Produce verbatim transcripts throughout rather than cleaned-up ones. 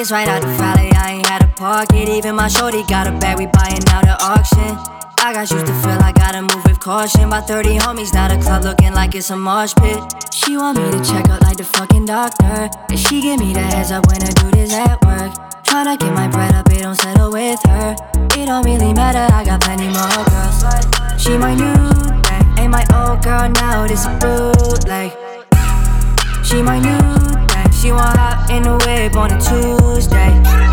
This right out the valley, I ain't had a pocket. Even my shorty got a bag, we buying out at auction. I got used to feel I gotta move with caution. By thirty homies, now the club looking like it's a mosh pit. She want me to check out like the fucking doctor, and she give me the heads up when I do this at work. Tryna get my bread up, it don't settle with her. It don't really matter, I got plenty more girls. She my new thing, ain't my old girl now, this a bootleg. She my new thing, she want hop in the whip on a Tuesday.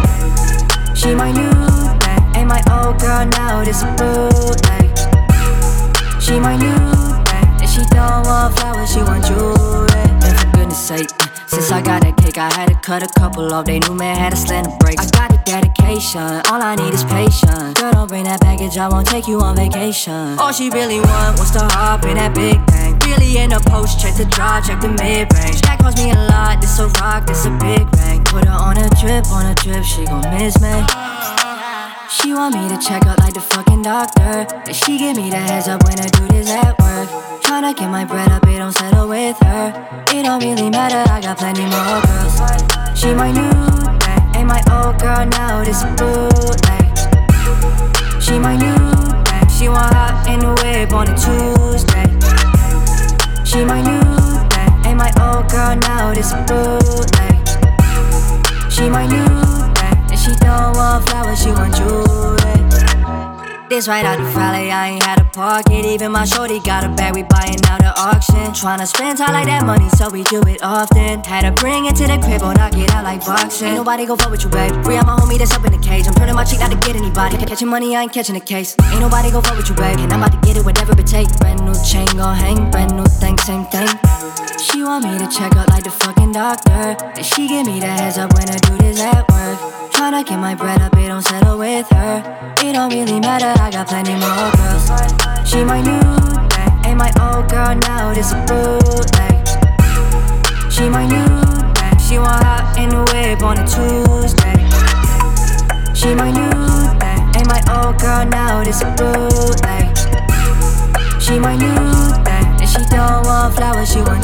She my new thing, ain't my old girl now, this a bootleg. She my new thing, and she don't want flowers, she want jewelry. And for goodness sake, since I got that cake, I had to cut a couple off. They knew man had to slam the brakes. I got the dedication, all I need is patience. Girl, don't bring that baggage, I won't take you on vacation. All she really want was to hop in that big thing. Really in the post, check the drive, check the mid-range. That cost me a lot, this a rock, this a big ring. Put her on a trip, on a trip, she gon' miss me. She want me to check out like the fucking doctor, and she give me the heads up when I do this at work. Tryna get my bread up, it don't settle with her. It don't really matter, I got plenty more girls. She my new thing, ain't my old girl now, this a bootleg. She my new thing, she want hop in the whip on a Tuesday. She my new thing, ain't my old girl now, this a bootleg. She my new thing, and she don't want flowers, she want jewelry. This right out the valley, I ain't had a pocket. Even my shorty got a bag, we buying out at auction. Tryna spend time like that money, so we do it often. Had to bring it to the crib, or knock it out like boxing. Ain't nobody gon' fuck with you, babe. Free out my homie that's up in the cage. I'm turning my cheek not to get anybody. Catching money, I ain't catching a case. Ain't nobody gon' fuck with you, babe. And I'm about to get it, whatever it take. Brand new chain gon' hang, brand new thing, same thing. She want me to check out like the fucking doctor, and she give me the heads up when I do this at work. Tryna get my bread up, it don't settle with her. It don't really matter, I got plenty more girls. She my new thing, ain't my old girl now, this a bootleg. She my new thing, she want hop in the whip on a Tuesday. She my new thing, ain't my old girl now, this a bootleg. She my new thing, and she don't want flowers, she want